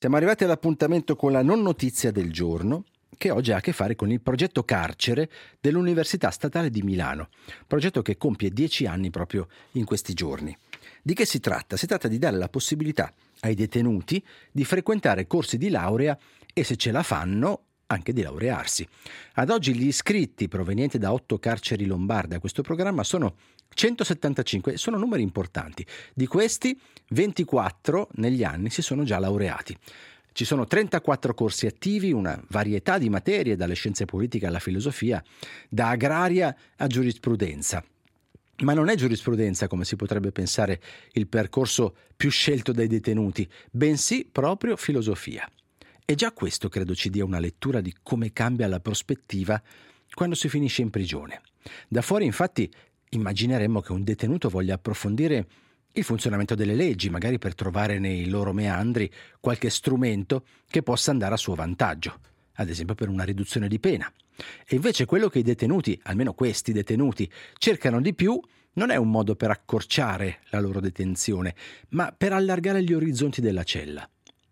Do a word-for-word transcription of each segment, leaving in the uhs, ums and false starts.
Siamo arrivati all'appuntamento con la non notizia del giorno, che oggi ha a che fare con il progetto Carcere dell'Università Statale di Milano, progetto che compie dieci anni proprio in questi giorni. Di che si tratta? Si tratta di dare la possibilità ai detenuti di frequentare corsi di laurea e, se ce la fanno, anche di laurearsi. Ad oggi gli iscritti provenienti da otto carceri lombarde a questo programma sono centosettantacinque, sono numeri importanti. Di questi, ventiquattro negli anni si sono già laureati. Ci sono trentaquattro corsi attivi, una varietà di materie, dalle scienze politiche alla filosofia, da agraria a giurisprudenza. Ma non è giurisprudenza, come si potrebbe pensare, il percorso più scelto dai detenuti, bensì proprio filosofia. E già questo credo ci dia una lettura di come cambia la prospettiva quando si finisce in prigione. Da fuori, infatti, immagineremmo che un detenuto voglia approfondire il funzionamento delle leggi, magari per trovare nei loro meandri qualche strumento che possa andare a suo vantaggio, ad esempio per una riduzione di pena. E invece quello che i detenuti, almeno questi detenuti, cercano di più non è un modo per accorciare la loro detenzione, ma per allargare gli orizzonti della cella.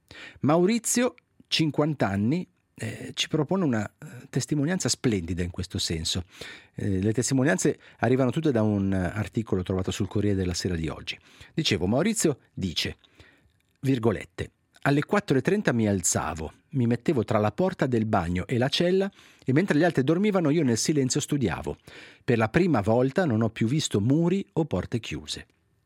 Maurizio, cinquanta anni, eh, ci propone una eh, testimonianza splendida in questo senso. Eh, le testimonianze arrivano tutte da un articolo trovato sul Corriere della Sera di oggi. Dicevo, Maurizio dice, virgolette, alle quattro e trenta mi alzavo, mi mettevo tra la porta del bagno e la cella e mentre gli altri dormivano io nel silenzio studiavo. Per la prima volta non ho più visto muri o porte chiuse.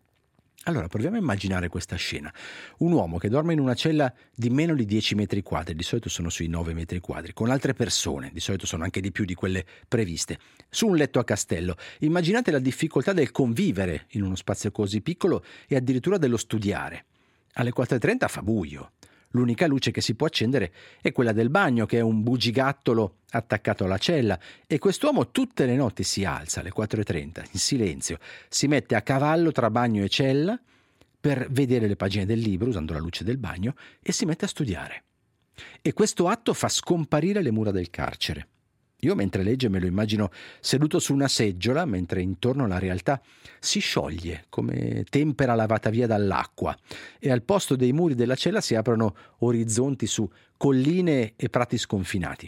Allora proviamo a immaginare questa scena. Un uomo che dorme in una cella di meno di dieci metri quadri, di solito sono sui nove metri quadri, con altre persone, di solito sono anche di più di quelle previste, su un letto a castello. Immaginate la difficoltà del convivere in uno spazio così piccolo e addirittura dello studiare. Alle quattro e trenta fa buio. L'unica luce che si può accendere è quella del bagno, che è un bugigattolo attaccato alla cella, e quest'uomo tutte le notti si alza alle quattro e trenta, in silenzio, si mette a cavallo tra bagno e cella per vedere le pagine del libro usando la luce del bagno e si mette a studiare. E questo atto fa scomparire le mura del carcere. Io mentre legge me lo immagino seduto su una seggiola, mentre intorno la realtà si scioglie come tempera lavata via dall'acqua e al posto dei muri della cella si aprono orizzonti su colline e prati sconfinati.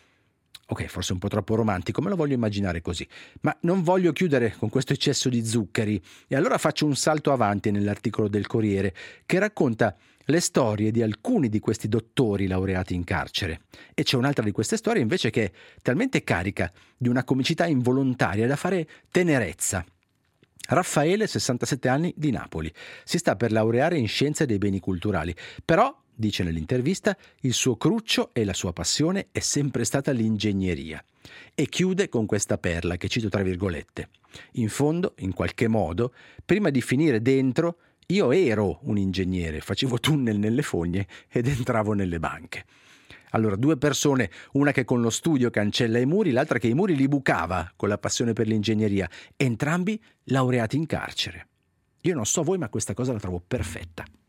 Ok, forse un po' troppo romantico, me lo voglio immaginare così, ma non voglio chiudere con questo eccesso di zuccheri e allora faccio un salto avanti nell'articolo del Corriere che racconta le storie di alcuni di questi dottori laureati in carcere. E c'è un'altra di queste storie invece che è talmente carica di una comicità involontaria da fare tenerezza. Raffaele, sessantasette anni, di Napoli. Si sta per laureare in scienze dei beni culturali, però, dice nell'intervista, il suo cruccio e la sua passione è sempre stata l'ingegneria. E chiude con questa perla che cito tra virgolette. In fondo, in qualche modo, prima di finire dentro, io ero un ingegnere, facevo tunnel nelle fogne ed entravo nelle banche. Allora, due persone, una che con lo studio cancella i muri, l'altra che i muri li bucava con la passione per l'ingegneria, entrambi laureati in carcere. Io non so voi, ma questa cosa la trovo perfetta.